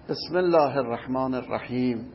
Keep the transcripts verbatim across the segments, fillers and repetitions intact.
بسم الله الرحمن الرحیم.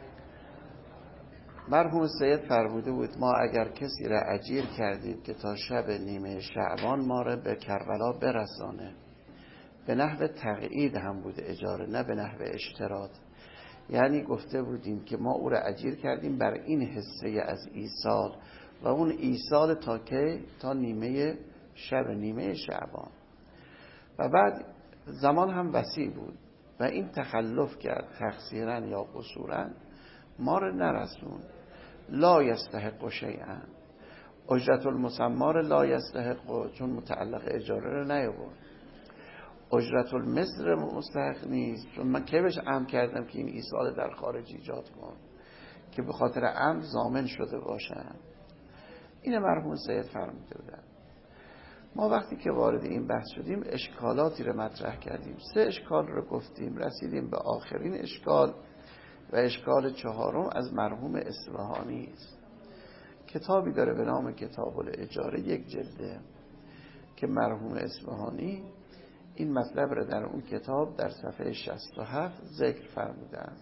مرحوم سید فرموده بود ما اگر کسی را اجیر کردید که تا شب نیمه شعبان ما را به کربلا برسانه، به نحو تقیید هم بود اجاره، نه به نحو اشتراط. یعنی گفته بودیم که ما او را اجیر کردیم بر این حصه از ایصال و اون ایصال تا که تا نیمه شب نیمه شعبان، و بعد زمان هم وسیع بود و این تخلف کرد تقصیرا یا قصورا ما رو نرسون. لا یستحق شیئا، اجرت المسمار لا یستحق، چون متعلق اجاره رو نیاورد. اجرت المصر مستحق نیست، چون من که بهش امر کردم که این ایصال در خارج ایجاد کن که به خاطر امر ضامن شده باشم. این مرحوم سید فرموده بودن. ما وقتی که وارد این بحث شدیم اشکالاتی رو مطرح کردیم. سه اشکال رو گفتیم، رسیدیم به آخرین اشکال و اشکال چهارم از مرحوم اصفهانی است. کتابی داره به نام کتاب الاجاره، یک جلده، که مرحوم اصفهانی این مطلب رو در اون کتاب در صفحه شصت و هفت ذکر فرمودن.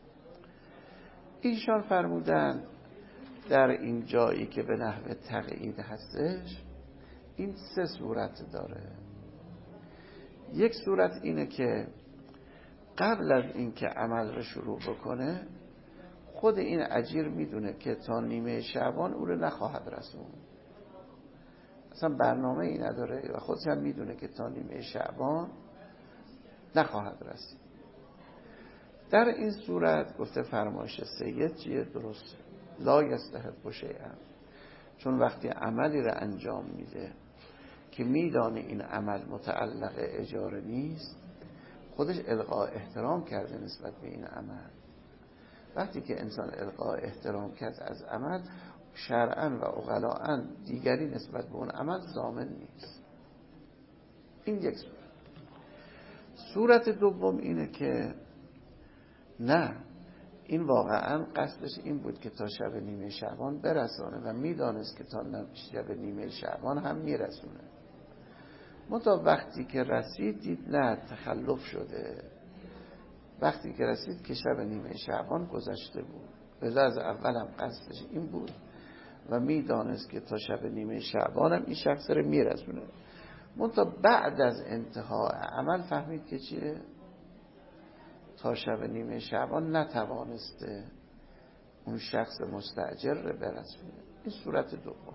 ایشان فرمودن در این جایی که به نحو تقیید هستش این سه صورت داره. یک صورت اینه که قبل از اینکه عمل رو شروع بکنه خود این اجیر میدونه که تا نیمه شعبان او رو نخواهد رسون، اصلا برنامه ای نداره و خودش هم میدونه که تا نیمه شعبان نخواهد رسید. در این صورت گفته فرمایش سید چیه؟ درست، لا یستحق شیئا، چون وقتی عملی رو انجام میده که میدانه این عمل متعلق اجاره نیست، خودش القاء احترام کرده نسبت به این عمل. وقتی که انسان القاء احترام کرد از عمل، شرعاً و عقلاءً دیگری نسبت به اون عمل ضامن نیست. این یک صورت. صورت دوم اینه که نه، این واقعاً قصدش این بود که تا شب نیمه شعبان برسانه و میدانست که تا شب نیمه شعبان هم میرسونه. منتها وقتی که رسید دید نه، تخلف شده. وقتی که رسید که شب نیمه شعبان گذشته بود. لذا از اول هم قصدش این بود و میدانست که تا شب نیمه شعبان هم این شخص رو میرسونه. منتها بعد از انتهای عمل فهمید که چیه؟ تا شب نیمه شعبان نتوانسته اون شخص مستأجر رو برسونه. این صورت دوم.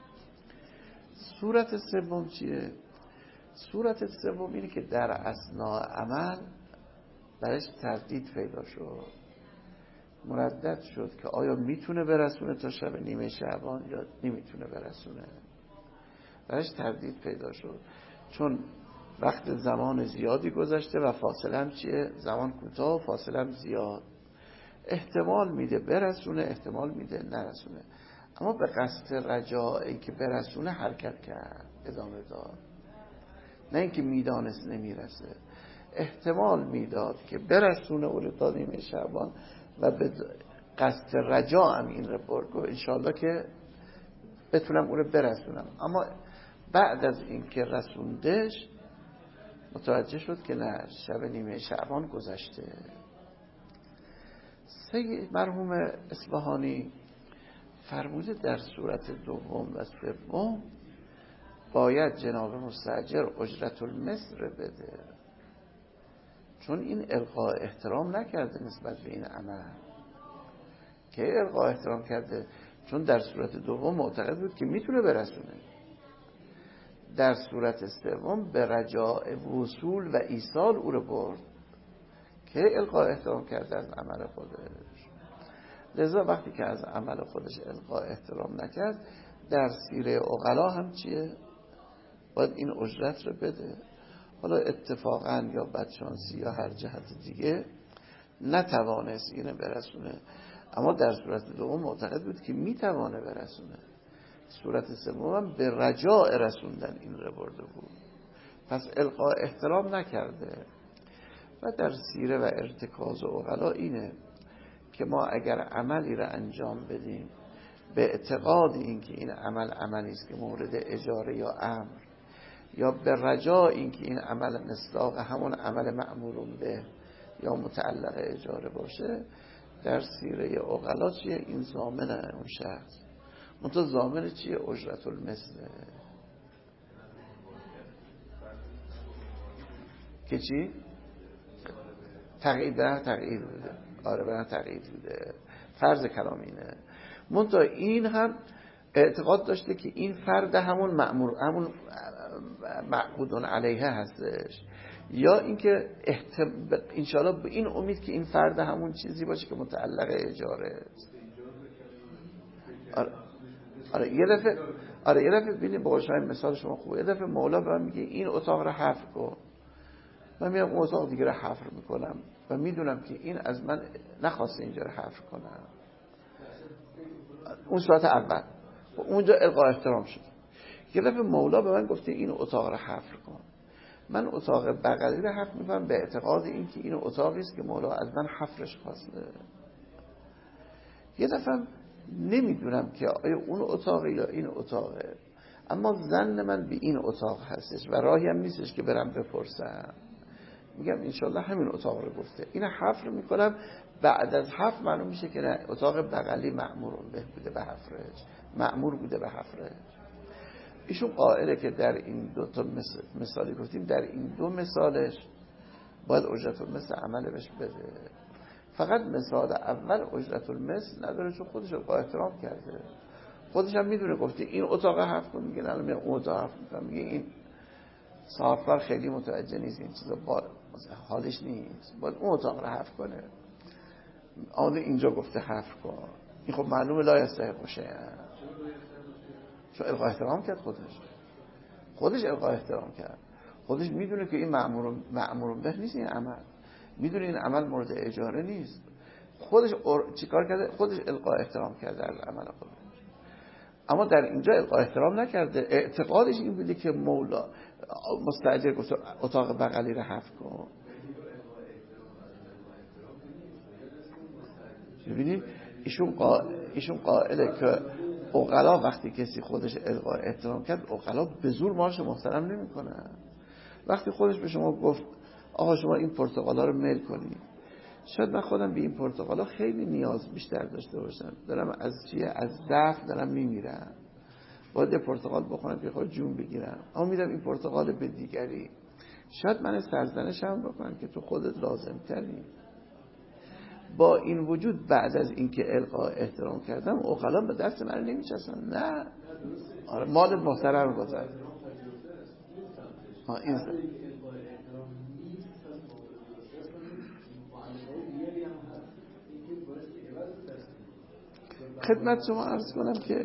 صورت سوم چیه؟ صورت سوم اینه که در اثناء عمل برش تردید پیدا شد، مردد شد که آیا میتونه برسونه تا شب نیمه شعبان یا نمیتونه برسونه. برش تردید پیدا شد چون وقت زمان زیادی گذشته و فاصله هم چیه؟ زمان کوتاه و فاصله هم زیاد. احتمال میده برسونه، احتمال میده نرسونه، اما به قصد رجاعی که برسونه حرکت کرد، ادامه داد. نه اینکه میدانست نمیرسه، احتمال میداد که برسونه او رو تا نیمه شعبان و به قصد رجاع هم این رو برد و انشالله که بتونم او رو برسونم. اما بعد از این که رسوندش متوجه شد که نه، شب نیمه شعبان گذشته. سید مرحوم اصفهانی فرموده در صورت دوم و سوم باید جناب مستاجر اجرت المصر بده، چون این القاء احترام نکرده نسبت به این عمل. که القاء احترام کرده؟ چون در صورت دوم معتقد بود که میتونه برسونه، در صورت سوم به رجاء وصول و ایصال او رو برد که القاء احترام کرده از عمل خودش. لذا وقتی که از عمل خودش القاء احترام نکرد، در سیره عقلا هم چیه؟ باید این اجرت رو بده. حالا اتفاقا یا بدشانسی یا هر جهت دیگه نتوانست اینو برسونه، اما در صورت دوم معتقد بود که میتوانه برسونه. صورت سوم هم به رجاء رسوندن این رو برده بود، پس القاء احترام نکرده. و در سیره و ارتکاز و عقلا اینه که ما اگر عملی رو انجام بدیم به اعتقاد اینکه این عمل عملی است که مورد اجاره یا امر، یا به رجاء اینکه این عمل مصداق همون عمل مأمورون به یا متعلق اجاره باشه، در سیره عقلا چیه؟ این ضامن اون شخص. منتها ضامن چیه؟ اجرت المثل. که چی؟ تقیید بر تقیید بوده. آره بر تقیید بوده. فرض کلام اینه. منتها این هم اعتقاد داشته که این فرد همون مأمور همون معقودون علیه هستش، یا اینکه احتم... انشاءالله به این امید که این فرد همون چیزی باشه که متعلق اجاره است. آره آره یه دفعه آره یه دفعه ببینید با شاید مثال شما خوبه. یه دفعه مولا به من میگه این اتاق رو حفر کن، من میام اون اتاق دیگه رو حفر میکنم و میدونم که این از من نخواسته اینجا رو حفر کنم. اون صورت اول اونجا القا احترام شد. یه دفعه مولا به من گفته این اتاق رو حفر کن، من اتاق بغلی رو حفر میکنم به اعتقاد این که این اتاقی است که مولا از من حفرش خواسته. یه دفعه نمیدونم که آیا اون اتاقه یا این اتاقه، اما ظن من به این اتاق هستش و راهی هم نیستش که برم بپرسم. میگم انشالله همین اتاق رو گفته، این حفر میکنم. بعد از حفر معلوم میشه که نه، اتاق بغلی مأمور به بوده به حفرش، مأمور بوده به حفرش. ایشون قائله که در این دو تا مثال مثالی گفتیم، در این دو مثالش باید اجرت المثل عمل بهش بده. فقط مثال اول اجرت المثل نداره، چون خودش رو احترام کرده، خودش هم میدونه. گفته این اتاق حفر کن، میگه نه میگه اون اتاق حفر میکنم، میگه این صاحبکار خیلی متوجه نیست این چیزا، با حالش نیست، باید اون اتاق رو حفر کنه. آن اینجا گفته حفر کن، این خب معلومه لا یستحق باشه، چون القا احترام کرد. خودش خودش القا احترام کرد، خودش میدونه که این مأمور مأمور به نیست، این عمل میدونه این عمل مورد اجاره نیست. خودش چیکار کرده؟ خودش القا احترام کرده از عمل خودش. اما در اینجا القا احترام نکرده، اعتقادش این بوده که مولا مستاجر گفت اتاق بغلی رو حفر کن. ببینید ایشون قائل ایشون قائله که عقلا وقتی کسی خودش القا احترام کرد، عقلا به زور مارش محترم نمیکنه. وقتی خودش به شما گفت آقا شما این پرتقالا رو میل کنید، شاید من خودم به این پرتقالا خیلی نیاز بیشتر داشته باشم، دارم از چیه از ضعف دارم میمیرم، باید یه پرتقال بخورم که خود جون بگیرم، اما میدم این پرتقال به دیگری، شاید من سرزنشم بکنم که تو خودت لازم تری. با این وجود بعد از اینکه القا احترام کردم، عقلا به دست من نمیچسن. نه آره مالت محترم گذار. ها این خدمت شما عرض کنم که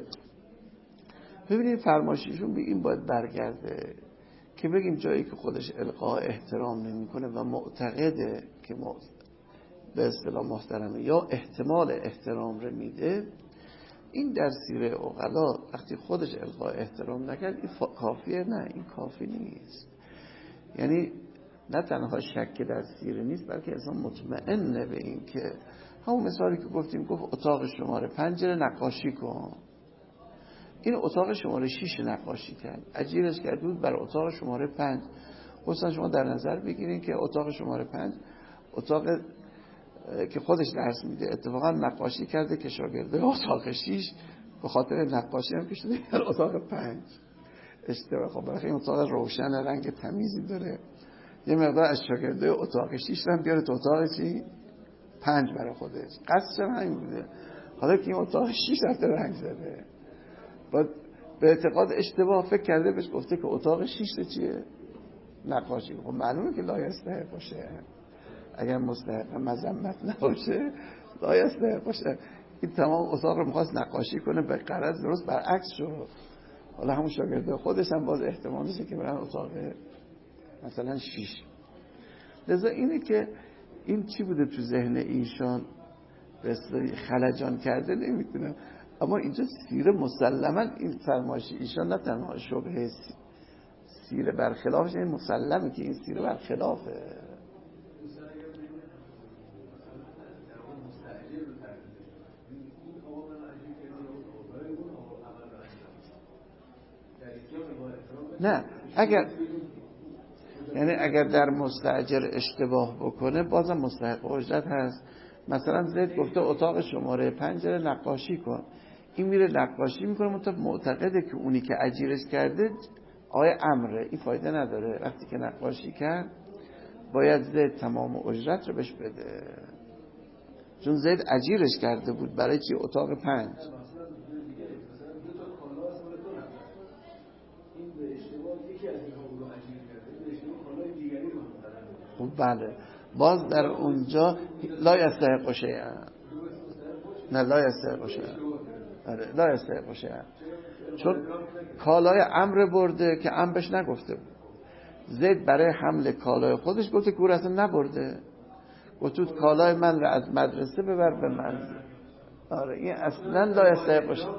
ببینید فرمایششون به این باید برگرده که بگیم جایی که خودش القا احترام نمیکنه و معتقده که به اصطلاح محترمه یا احتمال احترام رو میده، این در سیره عقلا وقتی خودش القا احترام نکرد این کافیه؟ نه این کافی نیست. یعنی نه تنها شک در سیره نیست، بلکه انسان مطمئنه به این که همون مثالی که گفتیم، گفت اتاق شماره پنجره نقاشی کن، این اتاق شماره شیش نقاشی کرد، اجیرش کرد بود بر اتاق شماره پنج. خصوصا شما در نظر بگیرین که اتاق شماره پنج اتاق که خودش درس میده، اتفاقا نقاشی کرده که شاگرده اتاق شیش به خاطر نقاشی هم که شده در اتاق پنج اشتباه. خب برای این اتاق روشن رنگ تمیزی داره، یه مقدار از شاگرده اتاق شیش هم بیاره تو اتاق چی؟ پنج برای خودش. قصدش هم همین بوده، حالا که این اتاق شیش رفته رنگ زده، بعد به اعتقاد اشتباه فکر کرده بهش گفته که اتاق شیش چیه؟ نقاشی. خب معلومه که لا یستحق باشه، اگر مستحق مذمت نباشه لا یستحق باشه. این تمام اتاق رو می‌خواست نقاشی کنه به غرض درست برعکس شد. حالا همون شاگرده خودش هم باز احتمالشه که برن اتاق مثلا شیش. لذا اینه که این چی بوده تو ذهن ایشان به اصطلاح خلجان کرده نمیتونم، اما اینجا سیره مسلما این فرمایش ایشان نه تنها شبهه سیره برخلافش، این مسلمه که این سیره برخلافه. نه اگر یعنی اگر در مستاجر اشتباه بکنه بازم مستحق اجرت هست. مثلا زید گفته اتاق شماره پنجره نقاشی کن، این میره نقاشی میکنه، منتها معتقده که اونی که اجیرش کرده آقای امره، این فایده نداره. وقتی که نقاشی کرد باید زید تمام اجرت رو بهش بده، چون زید اجیرش کرده بود. برای چی؟ اتاق پنج. خب بله، باز در اونجا لا یستحق شیئا، نه لا یستحق شیئا، آره لا یستحق شیئا، چون کالای امر برده که امر بهش نگفته بود. زید برای حمل کالای خودش گفته که او اصلا نبرده، گفت کالای من رو از مدرسه ببر به منزل. آره این اصلا لا یستحق شیئا،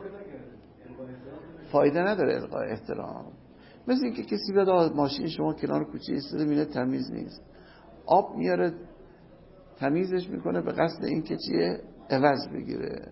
فایده نداره القای احترام. مثل این که کسی بیاد ماشین شما کنار کوچه ایستاده میبینه تمیز نیست، آب میاره تمیزش میکنه به قصد این که چیه؟ عوض بگیره.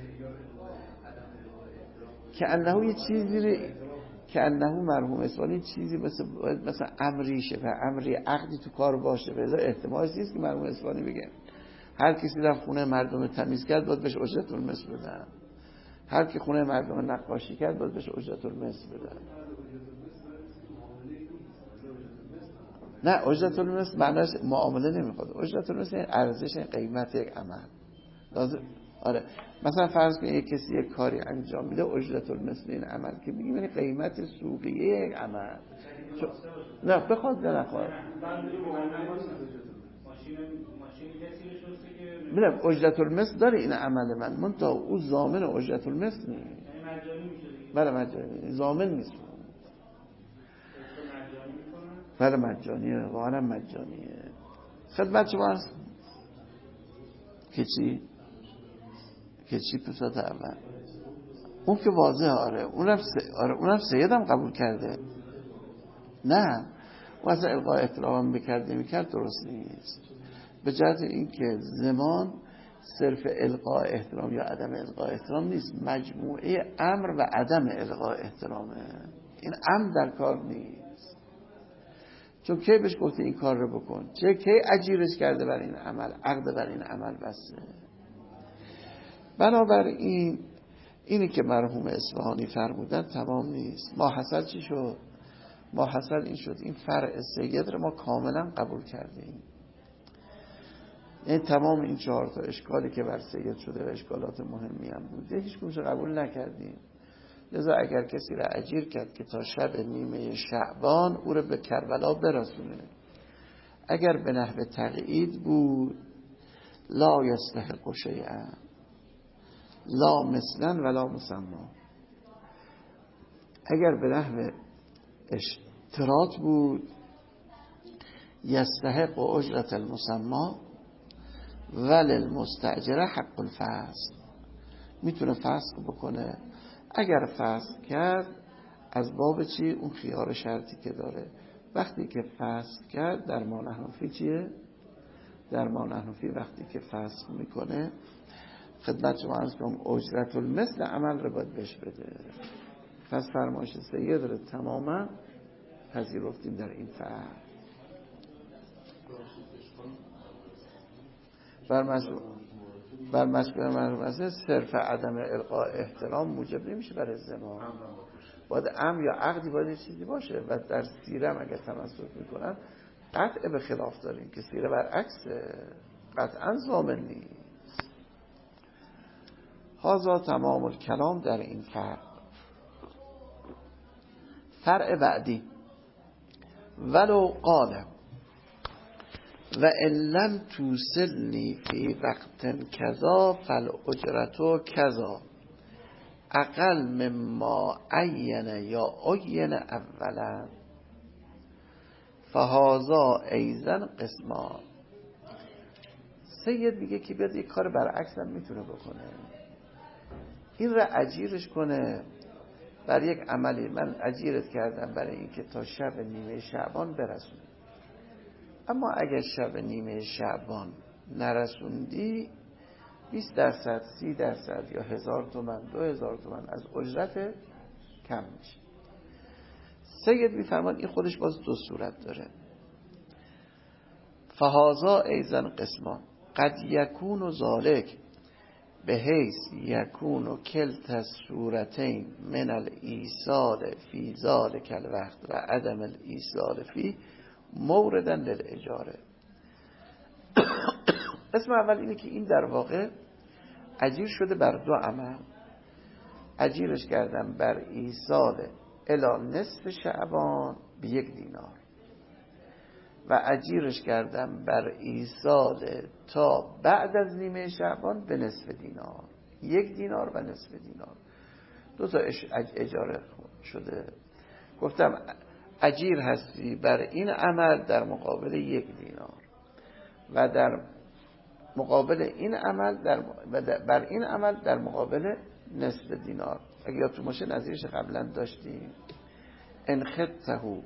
که انهو یه چیزی رو که انهو مرحوم اسفانی چیزی مثل مثلا امریشه و امری عقدی تو کار باشه، به احتمال نیست که مرحوم اسفانی بگه هر کسی رفت خونه مردم رو تمیز کرد باید بهش اجرت المثل بدن، هر کی خونه مردم نقاشی کرد باید بهش اجرت المثل بدن. نه، اجرت المثل معناش معامله نمیخواد. اجرت المثل یعنی ارزش قیمت یک عمل. لازم آره مثلا فرض کنید یک کسی یک کاری انجام میده، اجرت المثل این عمل که میگیم یعنی قیمت سوقیه یک عمل. چون... نه بخواد نه نخواد. میگم اجرت المثل داره این عمل من، من تا او ضامن اجرت المثل نیست. بله مجانی، ضامن نیست. بله مجانیه، واقعا مجانیه. خدمت شما هست که چی؟ که چی پسات اول اون که واضحه. آره اونم س... آره اونم سیدم قبول کرده. نه واسه القای احترام بکرده میکرد درست نیست، به جهت اینکه زمان صرف القای احترام یا عدم القای احترام نیست، مجموعه امر و عدم القای احترامه. این امر در کار نیست، چون کی بهش گفته این کار رو بکن، چه کی اجیرش کرده بر این عمل، عقد بر این عمل بسته. بنابراین اینی که مرحوم اصفهانی فرمودن تمام نیست. ما حصل چی شد؟ ما حصل این شد این فرع سید رو ما کاملا قبول کردیم. این تمام این چهار تا اشکالی که بر سید شده و اشکالات مهمی هم بوده هیچ کدومش قبول نکردیم. لذا اگر کسی را اجیر کرد که تا شب نیمه شعبان او را به کربلا برسونه، اگر به نحو تقیید بود لا یستحق شیئا، لا مثلا ولا مسما. اگر به نحو اشتراط بود یستحق اجرت المسما ولی المستاجر حق الفسخ، میتونه فسخ بکنه. اگر فسخ کرد از باب چی؟ اون خیار شرطی که داره. وقتی که فسخ کرد در ما نحنفی چیه؟ در ما نحنفی وقتی که فسخ میکنه خدمت شما عرض کنم اجرت المثل عمل رو باید بهش بده. پس فرمایش سید رو تماما پذیرفتیم در این فرق. بر مشروع بر مشروع مرحوم صرف عدم القاء احترام موجب نمیشه برای زمان. باید امر یا عقدی باید چیزی باشه. و در سیره هم اگر تمسک میکنن قطع به خلاف داریم که سیره برعکس قطعا ضامن نیست. هذا تمام الکلام در این فرق. فرع بعدی ولو قال و ان لم توصلنی فی وقت کذا فالاجرة کذا اقل مما عین یا عین اولا فهذا ایضا قسمان. سید میگه که بیاد یک کار برعکس هم میتونه بکنه، این را اجیرش کنه بر یک عملی. من اجیرت کردم برای اینکه تا شب نیمه شعبان برسونی، اما اگر شب نیمه شعبان نرسوندی بیست درصد، سی درصد یا هزار تومن، دو هزار تومن از اجرت کم میشه. سید میفرماد این خودش باز دو صورت داره. فهذا ایزن قسمان قد یکون ذالک به حیث یکون کلت الصورتین من الایصال فی ذالک الوقت و عدم الایصال فی موردا للاجاره. قسم اول اینه که این در واقع اجیر شده بر دو عمل. اجیرش کردم بر ایصال الی نصف شعبان به یک دینار و اجیرش کردم بر ایصال تا بعد از نیمه شعبان به نصف دینار. یک دینار و نصف دینار دو تا اجاره شده. گفتم اجیر هستی بر این عمل در مقابل یک دینار و در مقابل این عمل در بر این عمل در مقابل نصف دینار. اگه یادتون باشه نظیرش قبلا داشتیم. ان خدته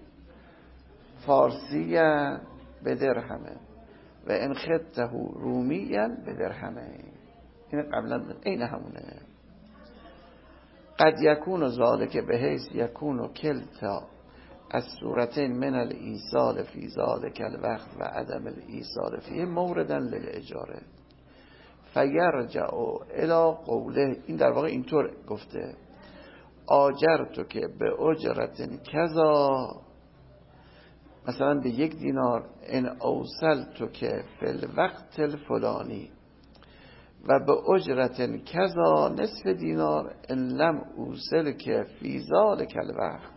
فارسیًا به درهمه و ان خدته رومیًا به درهمه. این قبلا این همونه. قد یکون ذالک به حیث یکون کلتا از صورتین من الایصال فی ذالک الوقت و عدم الایصال فیه موردا للاجاره فیرجع الی قوله. این در واقع اینطور گفته آجرتو که به اجرت کذا، مثلا به یک دینار، ان اوصلتو که فی الوقت الفلانی و به اجرت کذا نصف دینار ان لم اوصل که فی ذالک الوقت.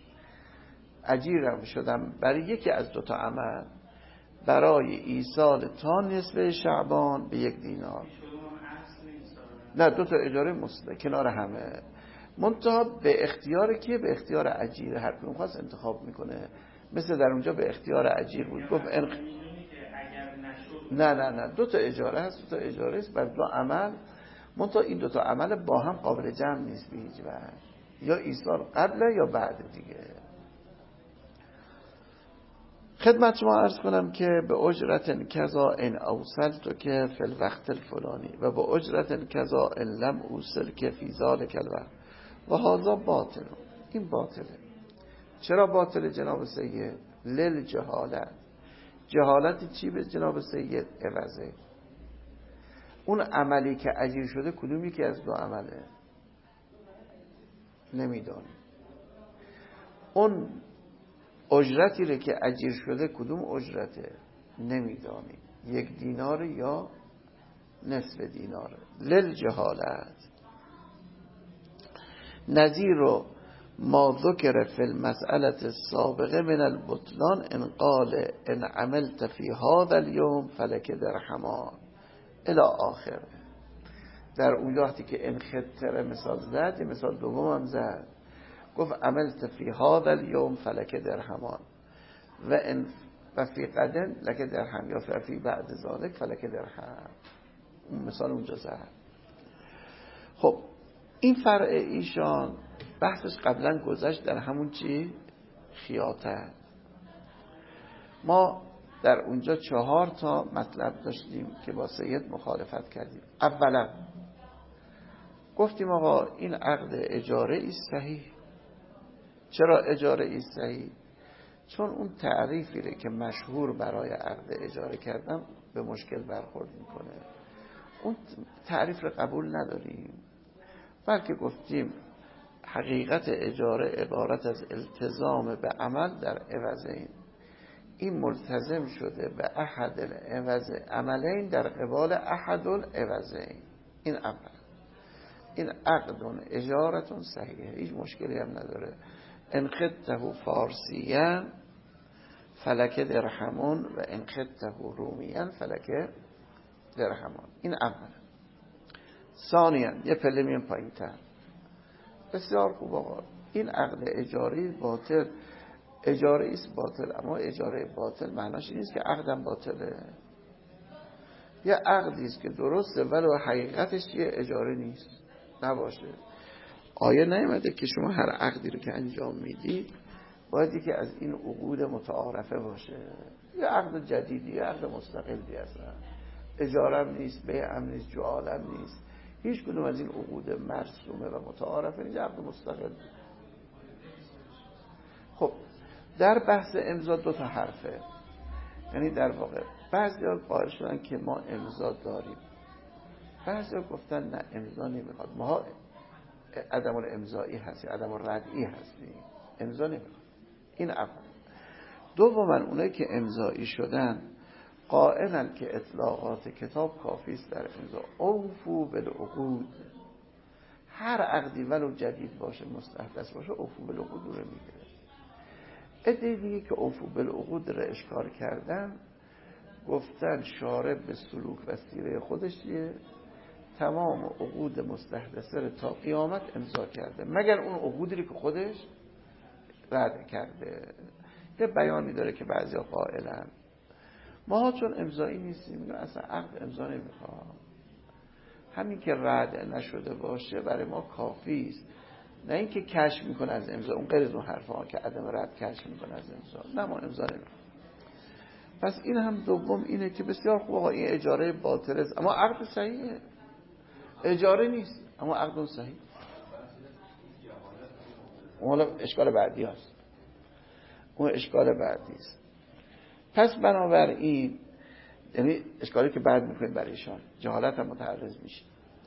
اجیرم شدم برای یکی از دوتا عمل برای ایصال تا نصف شعبان به یک دینار. نه دوتا اجاره مستقل کنار همه، منتها به اختیار که به اختیار اجیر هر کدوم خواست انتخاب میکنه. مثل در اونجا به اختیار اجیر بود گفت ان... نه نه نه دوتا اجاره هست. دوتا اجاره است بر دو عمل، منتها این دوتا عمل با هم قابل جمع نیست به هیچ وجه. یا ایصال قبل یا بعد دیگه. خدمت شما عرض کنم که به اجرت کذا ان اوصلت که فی الوقت الفلانی و به اجرت کذا ان لم اوصل که فی ذالک الوقت و هذا باطل. این باطله. چرا باطل جناب سید؟ لل جهالت. جهالت چی به جناب سید؟ عوضه. اون عملی که اجیر شده کدومی که از دو عمله نمیدانی. اون اجرتی رو که اجیر شده کدوم اجرته نمیدانی، یک دینار یا نصف دینار. لل جهالت. نظیر ما ذکر فی المسئله السابقه من البطلان ان قال ان عملت فی هذا اليوم فلک درهمان الی آخر. در اون وقتی که ان خطر مثال زد، یه مثال دوم هم زد، گفت عملت فی هذا اليوم فلک درهمان و ان و فی قدن لک درهم یا فی بعد ذالک فلک درهم. اون مثال اونجا زد. خب این فرع ایشان بحثش قبلا گذشت در همون چی؟ خیاطه. ما در اونجا چهار تا مطلب داشتیم که با سید مخالفت کردیم. اولا گفتیم آقا این عقد اجاره ای صحیح. چرا اجاره ای صحیح؟ چون اون تعریفی رو که مشهور برای عقد اجاره کردم به مشکل برخورد میکنه. اون تعریف رو قبول نداریم، بلکه گفتیم حقیقت اجاره عبارت از التزام به عمل در عوضین. این ملتزم شده به احد العوض عملین در قبال احد العوضین. این عمل، این عقد اجارتون صحیحه، هیچ مشکلی هم نداره. ان خدته فارسیًا فلک درهمون و ان خدته رومیًا فلک درهمان. این عمل. ثانیاً یه پله میان پایین تر. بسیار خوب آقا، این عقد اجاری باطل، اجاره ایست باطل، اما اجاره باطل معناش این نیست که عقدم باطله. یه عقدی است که درسته ولی حقیقتش یه اجاره نیست. نباشه. آیه نیامده که شما هر عقدی رو که انجام میدید باید یکی از این عقود متعارفه باشه. یه عقد جدیدی، یه عقد مستقلی هستن. اجاره هم نیست، بیع هم نیست، جعال هم نیست. هیچ کدوم از این عقود مرسومه و متعارفه نیست، عقد مستقل. خب در بحث امضا دو تا حرفه، یعنی در واقع بعضیا قائل شدن که ما امضا داریم، بعضیا گفتن نه امضا نمیخواد، ما عدم الامضایی هستیم، عدم الردعی هستیم، امضا نمیخواد. این اول. دوما اونایی که امضایی شدن قائلن که اطلاقات کتاب کافی است در امضا. اوفو بالعقود، هر عقدی ولو جدید باشه مستحدث باشه اوفو بالعقود رو میگیره. عده دیگه که اوفو بالعقود رو اشکال کردن گفتن شارع به سلوک و سیره خودش چیه؟ تمام عقود مستحدثه رو تا قیامت امضا کرده مگر اون عقودی که خودش رد کرده. یه بیانی داره که بعضیا قائلن ما چون امضایی نیستیم میگن اصلا عقد امضا نمیخواد، همین که رد نشده باشه برای ما کافی است، نه اینکه کشف میکنه از امضا. اون غیر از اون حرفا که عدم رد کشف میکنه از امضا، نه ما امضا نمیخواد. پس این هم دوم اینه که بسیار خوب آقا این اجاره باطل است اما عقد صحیحه، اجاره نیست اما عقد صحیح. اون اشکال بعدی هست، اون اشکال بعدی است. پس بنابراین یعنی اشکالی که بعد میکنیم برای ایشان جهالت هم متعرض میشه.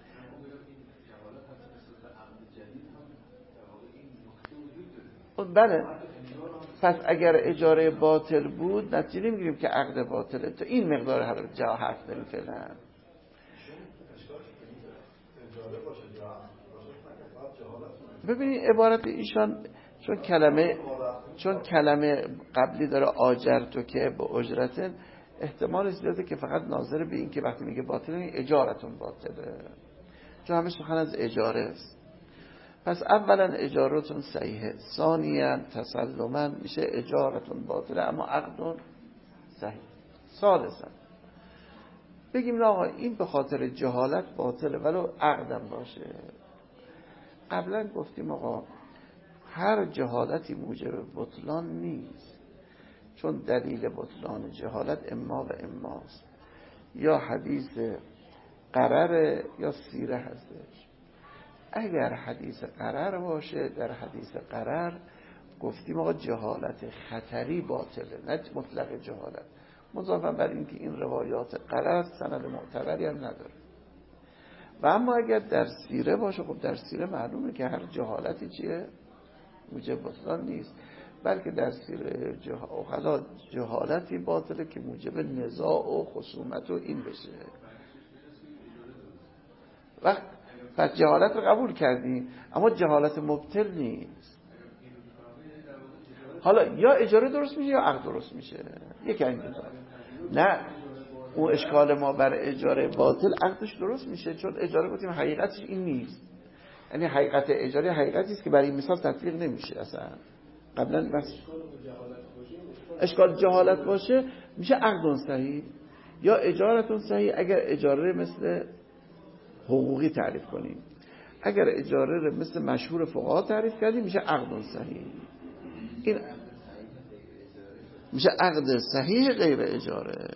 بله پس اگر اجاره باطل بود نتیجه نمیگیریم که عقد باطله. تو این مقدار هر جا حرف داریم فعلا. ببینید عبارت ایشان چون کلمه چون کلمه قبلی داره آجرتو که به اجرت، احتمال زیاده که فقط ناظر به این که وقتی میگه باطله اجارتون باطله، چون همه سخن از اجاره است. پس اولا اجارتون صحیحه، ثانیا تسلما میشه اجارتون باطله اما عقدون صحیح. ثالثا بگیم نه آقا این به خاطر جهالت باطله ولو عقدم باشه. قبلا گفتیم آقا هر جهالتی موجب بطلان نیست، چون دلیل بطلان جهالت اما و اماست، یا حدیث قرره یا سیره هستش. اگر حدیث قرر باشه در حدیث قرر گفتیم آقا جهالت خطری باطله نه مطلق جهالت، مضافا بر این که این روایات قرر سند معتبری هم نداره. و اما اگر در سیره باشه خب در سیره معلومه که هر جهالتی چیه موجب بطلان نیست، بلکه در سیره جه... جهالتی باطله که موجب نزاع و خصومت و این بشه. وقت پس جهالت رو قبول کردیم اما جهالت مبطل نیست. حالا یا اجاره درست میشه یا عقد درست میشه، یکی این دو. نه اون اشکال ما بر اجاره باطل عقدش درست میشه، چون اجاره گفتیم حقیقتش این نیست، یعنی حقیقت اجاره حقیقتی است که برای این مثال تطبیق نمیشه اصلا. قبلا بس اشکال جهالت باشه میشه عقد صحیح یا اجارتون صحیح اگر اجاره مثل حقوقی تعریف کنیم، اگر اجاره رو مثل مشهور فقها تعریف کردیم میشه عقد صحیح. این میشه عقد صحیح غیر اجاره.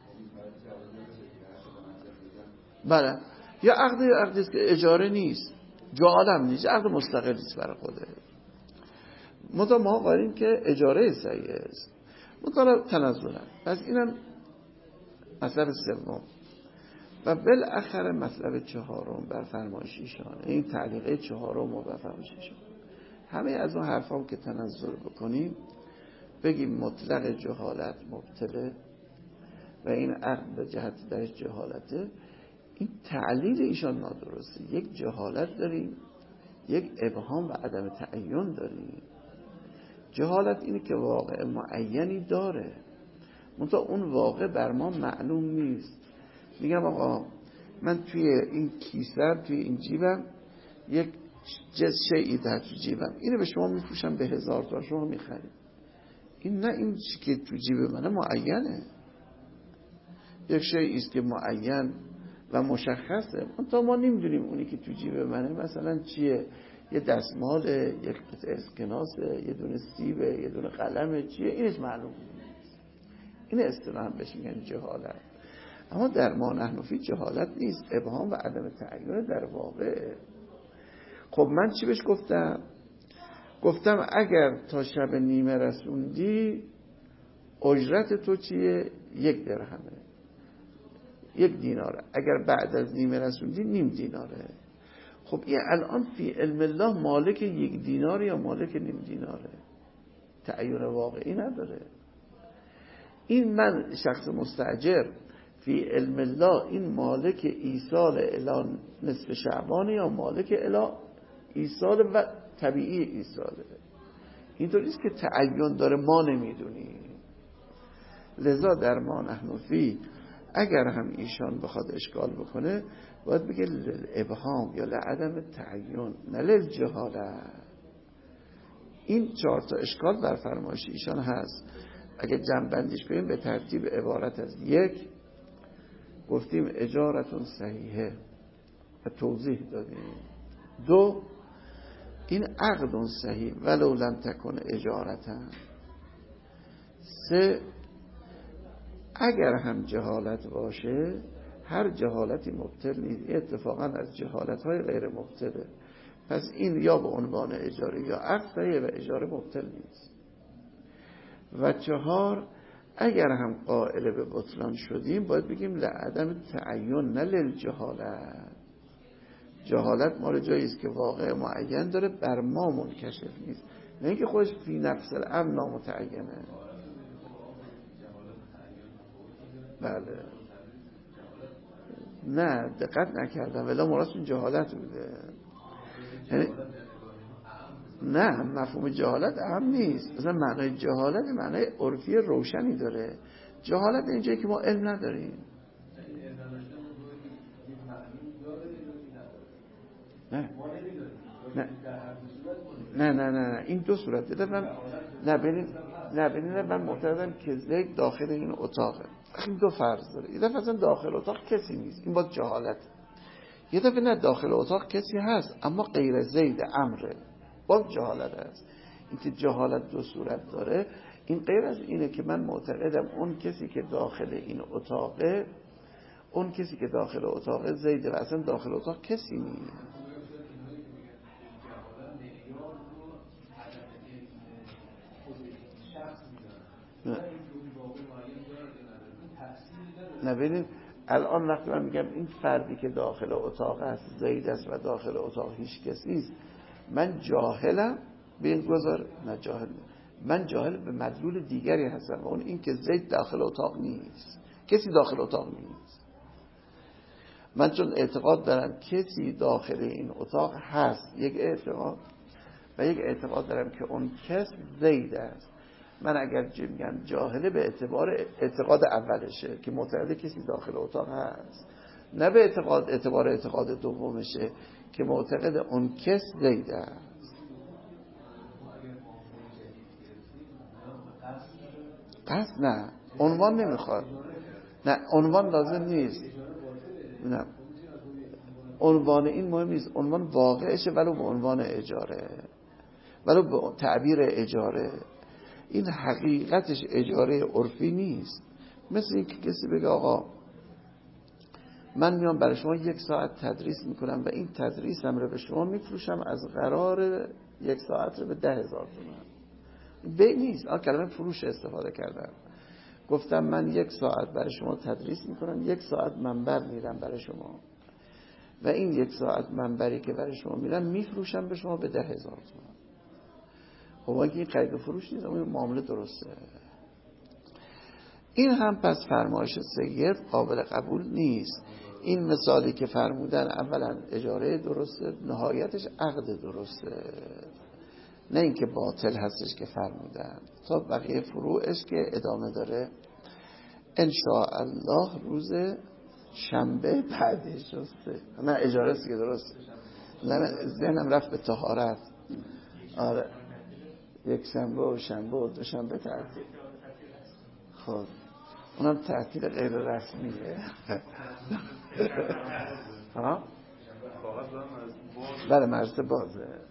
بله یا عقد یا عقدی است که اجاره نیست، جعالم نیست، عقد مستقلی است برای خوده. مطمئن ما قائلیم که اجاره صحیح است مطلب تنزلا. پس اینم مطلب سوم. و بالاخره مطلب چهارم بر فرمایش ایشان، این تعلیقه چهارم و بر فرمایش ایشان، همه از اون حرفا که تنزل بکنیم بگیم مطلق جهالت مبطله و این عقد به جهت درش جهالته، این تعلیل ایشان نادرسته. یک جهالت داریم، یک ابهام و عدم تعین داریم. جهالت اینه که واقع معینی داره منتها اون واقع بر ما معلوم نیست. میگم آقا من توی این کیسه توی این جیبم یک جز شیئی در تو جیبم، اینو به شما میفروشم به هزار تا، شما میخرید. این نه این چی که تو جیب منه معینه، یک شیئی است که معین و مشخصه منتها ما نمیدونیم اونی که تو جیب منه مثلا چیه، یه دستماله، یک قطعه اسکناسه، یه دونه سیبه، یه دونه قلمه، چیه، اینش معلوم نیست. این اصطلاحاً بهش میگن جهالت. اما در ما نحن فی جهالت نیست، ابهام و عدم تعین در واقع. خب من چی بهش گفتم؟ گفتم اگر تا شب نیمه رسوندی اجرت تو چیه؟ یک درهمه. یک دیناره، اگر بعد از نیمه رسوندی نیم دیناره. خب این الان فی علم الله مالک یک دینار یا مالک نیم دیناره، تعین واقعی نداره. این من شخص مستاجر فی علم الله این مالک ایصال الی نصف شعبان یا مالک الی ایصال و طبیعی ایصاله. اینطور نیست که تعین داره ما نمیدونیم. لذا در ما نحن فی اگر هم ایشان بخواد اشکال بکنه باید بگه للابهام یا لعدم تعین نه للجهاله. این چهار تا اشکال در فرمایش ایشان هست. اگه جمع بندیش کنیم به ترتیب عبارت از یک گفتیم اجارتون صحیحه و توضیح دادیم. دو این عقد صحیح ولو لم تکن اجارتن. سه اگر هم جهالت باشه هر جهالتی مبطل نیست، اتفاقا از جهالت‌های غیر مبطله. پس این یا به عنوان اجاره یا عقد و اجاره مبطل نیست. و چهار اگر هم قائل به بطلان شدیم باید بگیم لعدم تعین نه للجهالت. جهالت مال جایی است که واقع معین داره بر ما منکشف نیست، نه اینکه خودش فی نفس الامر نامتعینه. بله نه دقت نکردم ولی مرادشون جهالت بوده. یعنی نه مفهوم جهالت اهم نیست. مثلا معنای جهالت معنای عرفی روشنی داره. جهالت اینجایی که ما علم نداریم. نه نه نه نه نه این دو صورت دیده. من نه ببین نه ببین من معتقدم که زید داخل این اتاقه. این دو فرض داره. یه دفعه اصلا داخل اتاق کسی نیست، این باید جهالت. یه دفعه نه داخل اتاق کسی هست اما غیر زید امره، باز جهالت هست. این که جهالت دو صورت داره. این غیر از اینه که من معتقدم اون کسی که داخل این اتاقه اون کسی که داخل اتاقه زیده و اصلا داخل اتاق کسی نیست. نه ببینید الان وقتی من میگم این فردی که داخل اتاق است زید است و داخل اتاق هیچ کسی است، من جاهلم به این گذار؟ نه جاهل، من جاهل به مدلول دیگری هستم و اون این که زید داخل اتاق نیست، کسی داخل اتاق نیست. من چون اعتقاد دارم کسی داخل این اتاق هست، یک اعتقاد، و یک اعتقاد دارم که اون کس زید است. من اگر میگم جاهله به اعتبار اعتقاد اولشه که معتقد کسی داخل اتاق هست، نه به اعتقاد اعتبار اعتقاد دومشه که معتقد اون کس زید است. قصد نه، عنوان نمیخواد. نه عنوان لازم نیست. نه عنوان این مهم نیست، عنوان واقعشه ولو به عنوان اجاره، ولو به تعبیر اجاره. این حقیقتش اجاره عرفی نیست. مثل این که کسی بگه آقا من میام برای شما یک ساعت تدریس میکنم و این تدریسم رو به شما میفروشم از قرار یک ساعت رو به ده هزار تومان. به نیست. آن کلمه فروش استفاده کردم. گفتم من یک ساعت برای شما تدریس میکنم، یک ساعت منبر میرم برای شما و این یک ساعت منبری که برای شما میرم میفروشم به شما به ده هزار تومان. خب اگه این خرید و فروش نیست، اما این معامله درسته. این هم پس فرمایش سید قابل قبول نیست. این مثالی که فرمودن اولا اجاره درسته، نهایتش عقد درسته، نه اینکه باطل هستش که فرمودن. تا بقیه فروعش که ادامه داره ان شاء الله روز شنبه بعدش هسته. نه اجاره است که درست. نه ذهنم رفت به طهارت. آره یک شنبه و شنبه و دو شنبه تعطیل. خب اونم تعطیل غیر رسمیه. ها؟ بله مدرسه بازه.